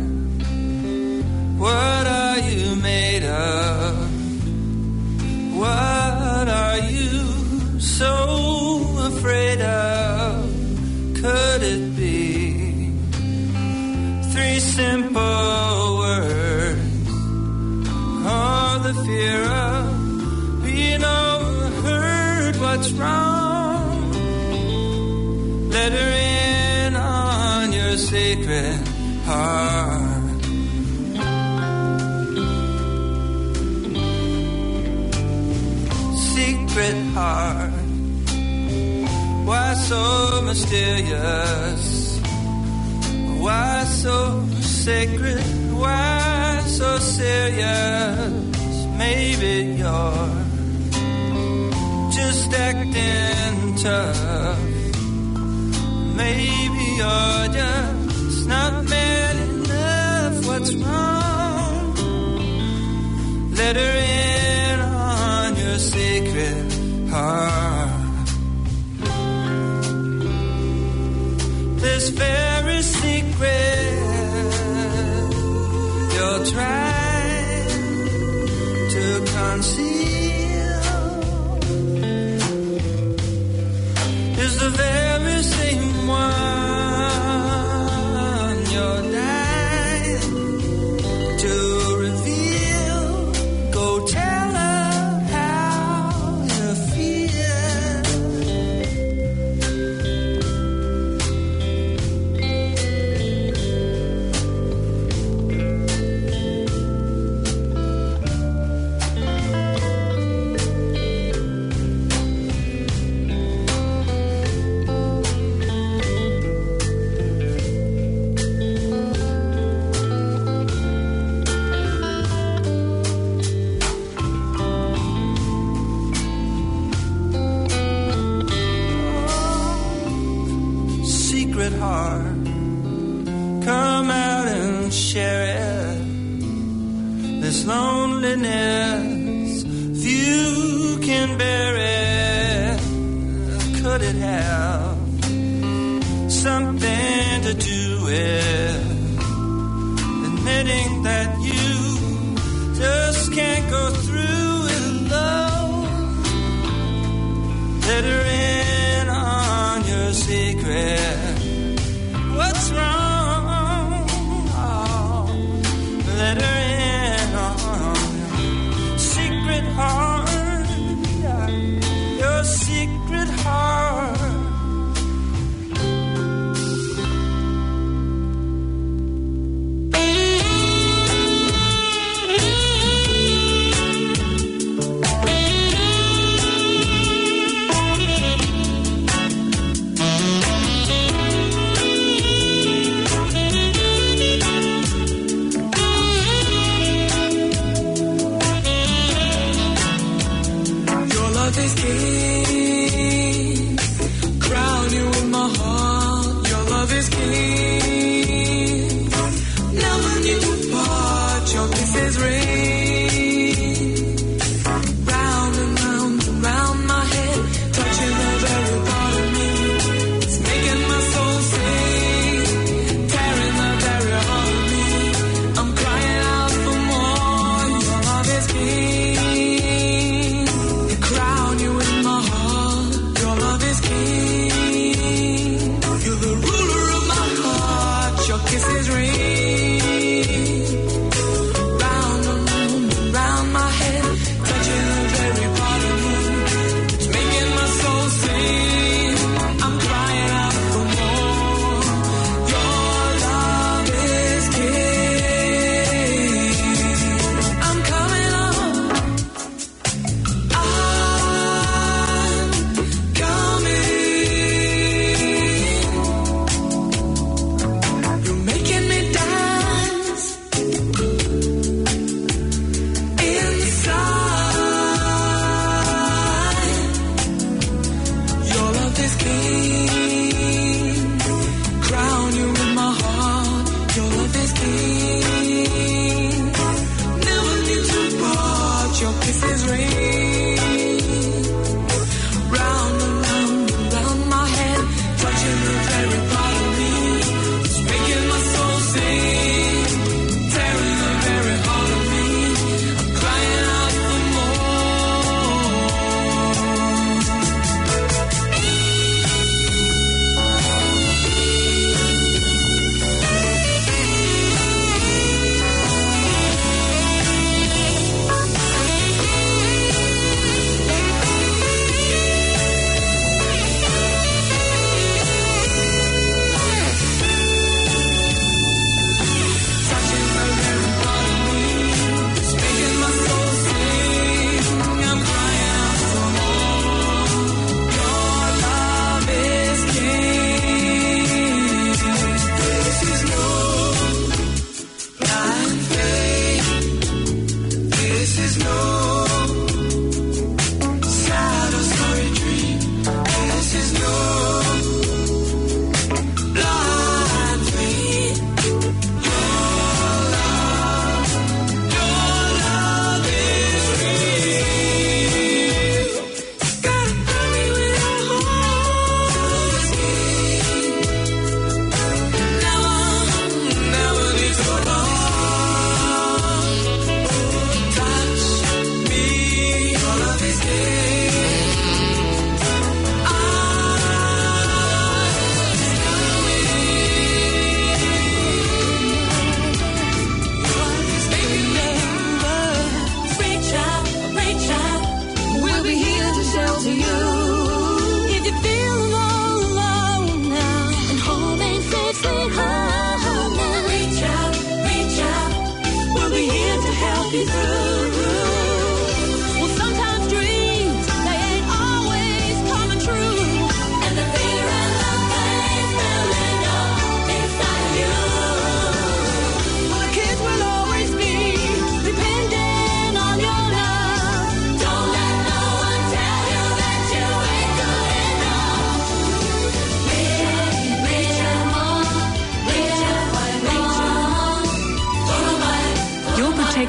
[SPEAKER 7] what are you made of? What are you so afraid of? Could it be three simple words, or the fear of being overheard? What's wrong? Let her in on your sacred heart. Secret heart, why so mysterious? Why so sacred? Why so serious? Maybe you're just acting tough. Maybe you're just not man enough. What's wrong? Let her in on your sacred heart. This very secret you're trying to conceal is the very same one you're dying to reveal. Go tell her how you feel. Secret heart, come out and share it. This loneliness, few can bear it. Could it have something to do with admitting that you just can't go through it alone? Let her in on your secret. What's wrong? Oh, let her in on your secret heart, your secret heart.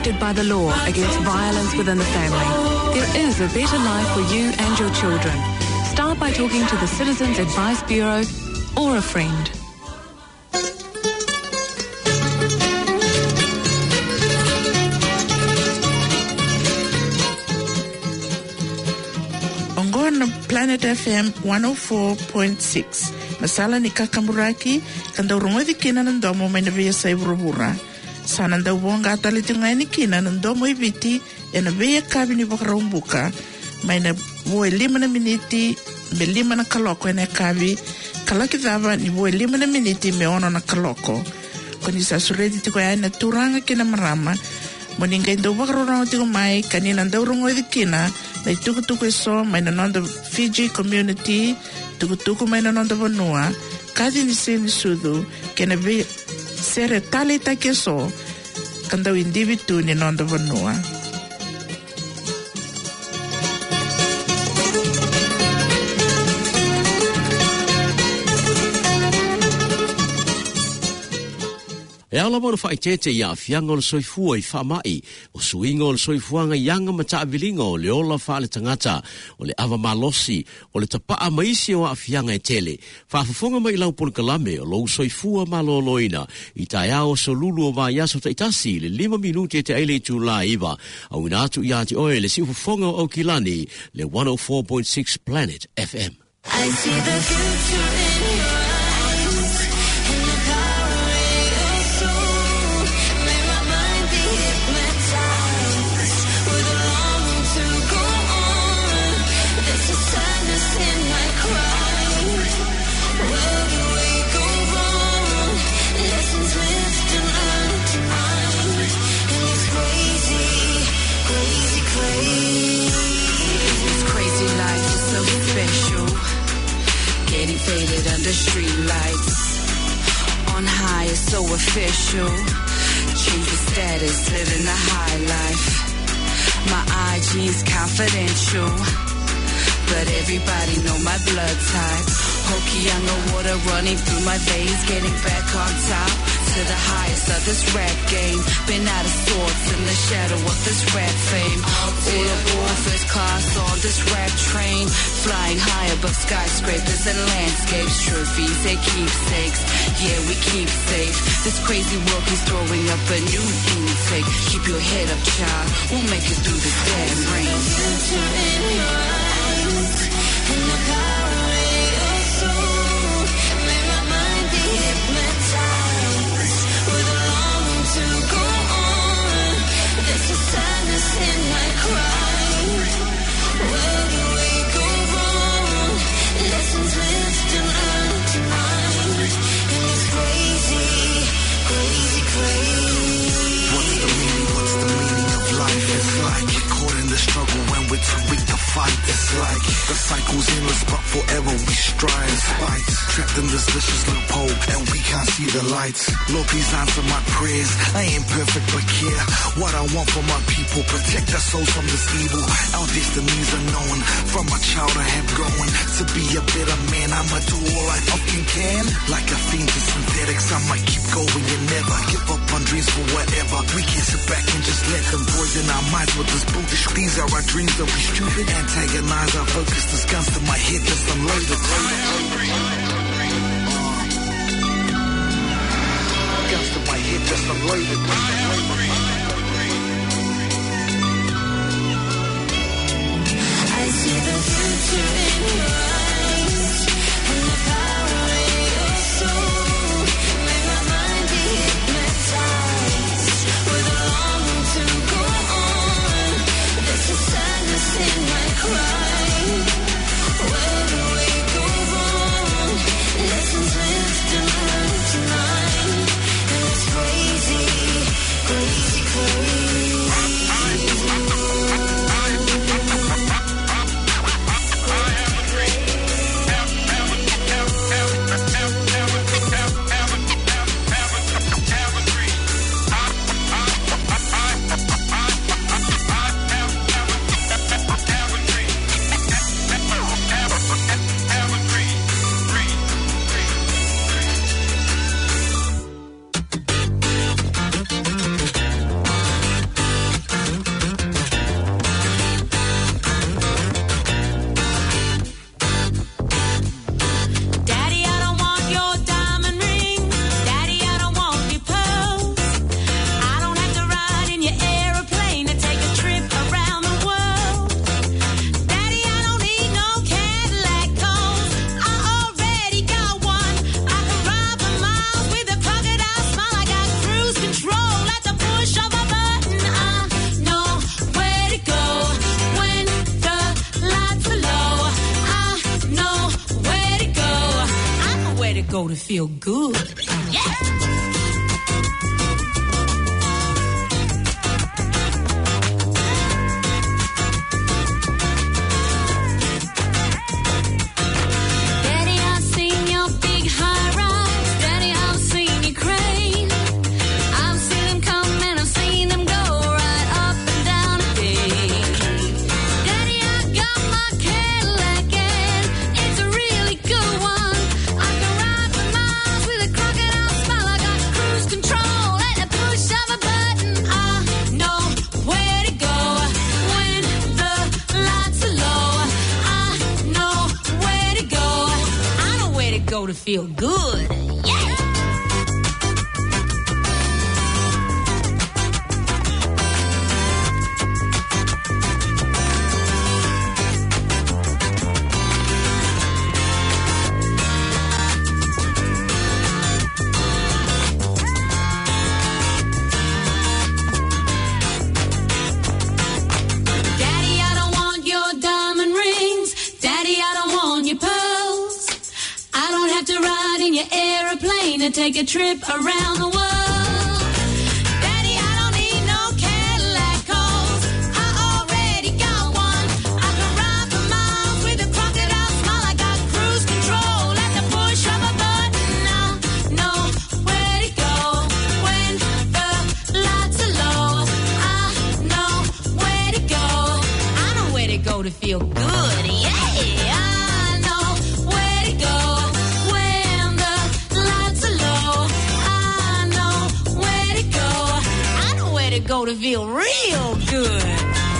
[SPEAKER 9] protected by the law against violence within the family. There is a better life for you and your children. Start by talking to the Citizens Advice Bureau or a friend.
[SPEAKER 10] Ongoing Planet F M one oh four point six. Masala ni Kakamuraki, kanda urungodi kina nandomo may nabia sa iburubura. Sana daw buong gatalit yung ngayon ni kina nandomo ibiti e nabia kabi ni bakarumbuka. May na buhay lima na miniti, may lima na kaloko na kabi. Kalakitaba ni buhay lima na miniti, may ono na kaloko. Kung isa suredi tiko ay na turanga kina marama. Moningay daw bakarurang tiko may kanina daw urungodi kina na itukutuko iso may nanondo Fiji community. Tukutuku may nanondo Vanua, kadi ni sini sudu, kena be sere tali takeso, kanda individu ni nanondo Vanua.
[SPEAKER 11] E ala mo fa itete ya fianga o soifua i famai o suinga o soifuanga yanga mata vilinga o le ola fa le tangata o le ava malosi o le tapa maisi o afianga e tele fa fonga mai lau pol kalame o lo soifua maloloina i taia o solulu o va yaso taitasi le lima minuti te ele tu la iva au inatu ya ti oe le sifu fonga o kilani le one oh four point six Planet F M.
[SPEAKER 8] I see the future in your eyes, and the power in your soul. Make my mind be hypnotized with a longing to go on. There's a sadness in my cries. Where do we go wrong? Lessons lived and learned to mind. And it's crazy, crazy, crazy. This crazy life is so special. Getting faded under street lights. On high is so official. Change the status, living the high life. My I G is confidential, but everybody know my blood type. Hokey underwater running through my veins, getting back on top to the highest of this rap game. Been out of sorts in the shadow of this rap fame. All aboard first class on this rap train, flying high above skyscrapers and landscapes. Trophies and keepsakes, yeah, we keep safe. This crazy world keeps throwing up a new intake. Keep your head up, child, we'll make it through this damn rain. Future in your eyes, and the power in your soul. Make my mind be hypnotized with a longing to go on. There's a sadness in my cries. Where do we go wrong? Lessons lived and learned to mind. And it's crazy, crazy, crazy.
[SPEAKER 6] What's the meaning, what's the meaning of life? It's like caught in the struggle when we're too weak to fight. It's like the cycle's endless but forever we strive. Spite, trapped in this vicious loophole and we can't see the lights. Lord, please answer my prayers. I ain't perfect but care what I want for my people. Protect our souls from this evil. Our destinies are known. From a child I have grown to be a better man. I'ma do all I fucking can. Like a fiend to synthetics, I might keep going and never give up on dreams for whatever. We can't sit back and just let them poison our minds with this bullshit. These are our dreams, don't be stupid. Antagonize our focus. This guns to my head, just unloaded. Guns to my head, just unloaded.
[SPEAKER 8] I see the future in your eyes, and the power in your soul. Make my mind be hypnotized with a longing to go on. There's a sadness in my cries. Where do we go
[SPEAKER 12] go to feel good. Yeah. To feel good. Yeah. Daddy, I don't want your diamond rings. Daddy, I don't want your pearls. I don't have to ride in your airplane and take a trip around the world. Daddy, I don't need no Cadillac, 'cause I already got one. I can ride for miles with a crocodile smile. I got cruise control at the push of a button. I know where to go when the lights are low. I know where to go. I know where to go to feel good. Yeah. Go to feel real good.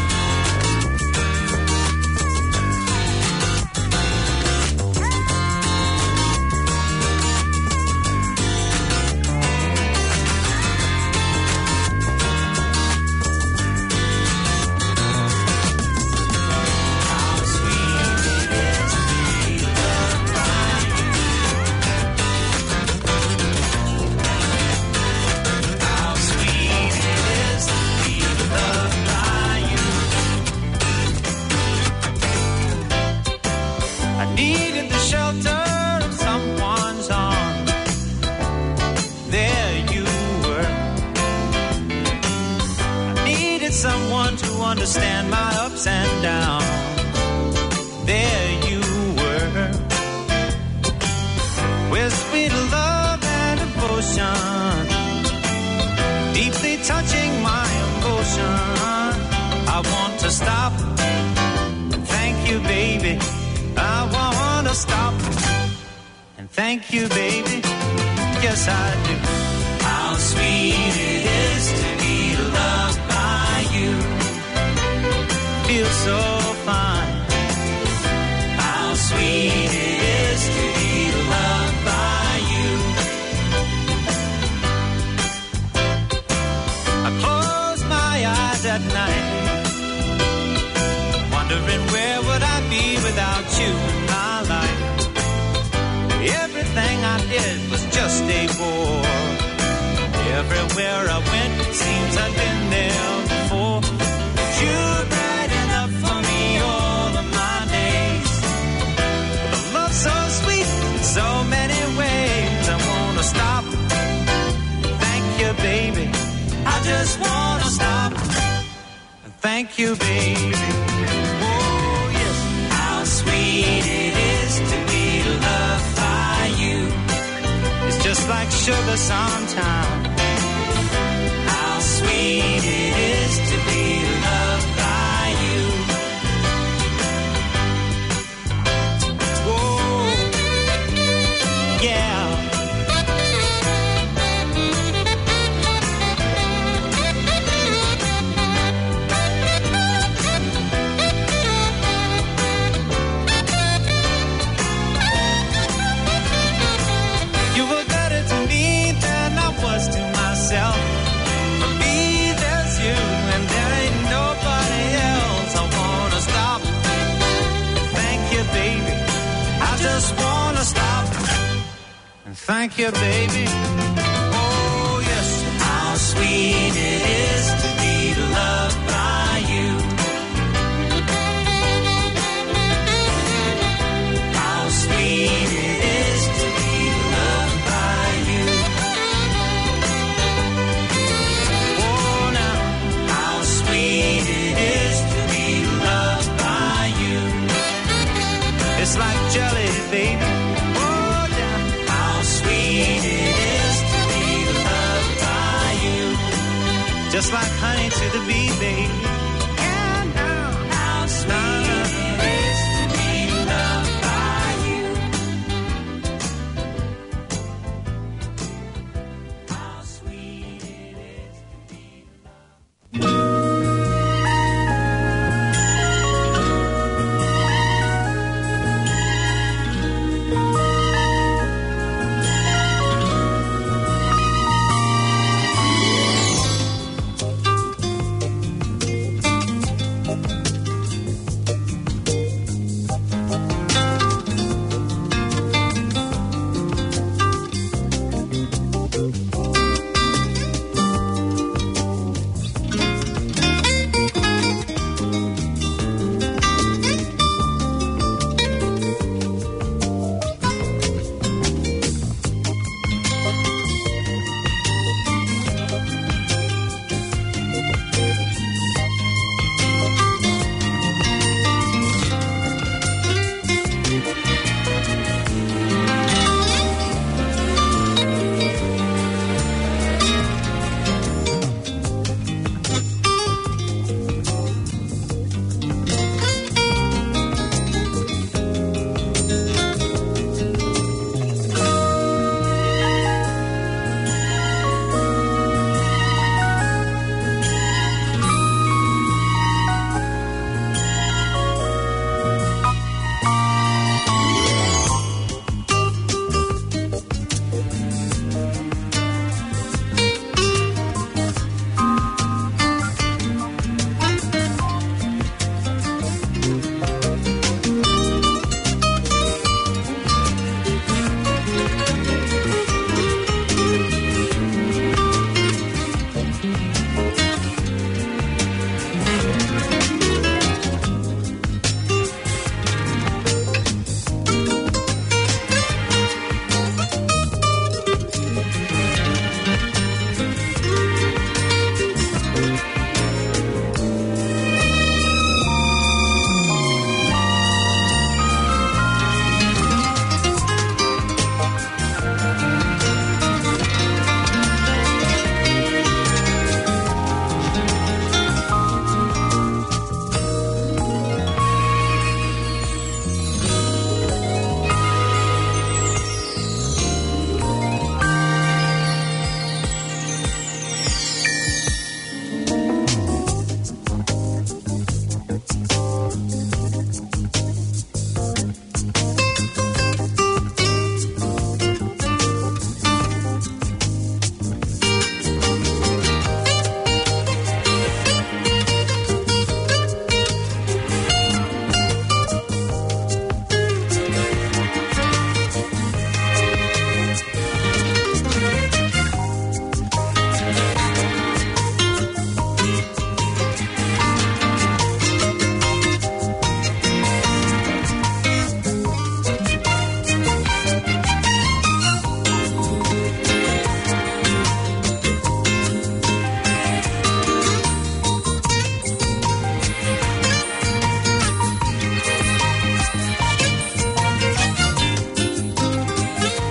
[SPEAKER 7] Understand my ups and downs. There you were, with sweet love and devotion, deeply touching my emotion. I want to stop and thank you, baby. I want to stop and thank you, baby. Yes, I do. How sweet it is to be loved by you. Feels so fine. How sweet it is to be loved by you. I close my eyes at night, wondering where would I be without you in my life. Everything I did was just a bore. Everywhere I went, it seems I've been there before. You're bright enough for me all of my days. With a love so sweet in so many ways. I wanna stop. Thank you, baby. I just wanna stop. Thank you, baby. Oh, yes. How sweet it is to be loved by you. It's just like sugar sometimes. How sweet it is to be loved by you. Whoa, yeah. You were better to me than I was to myself. For me, there's you, and there ain't nobody else. I wanna stop. Thank you, baby. I just wanna stop. And thank you, baby. Oh, yes. How sweet it is to be loved by you. How sweet it is to be loved. baby. Oh, down. How sweet it is to be loved by you. Just like honey to the bee, baby.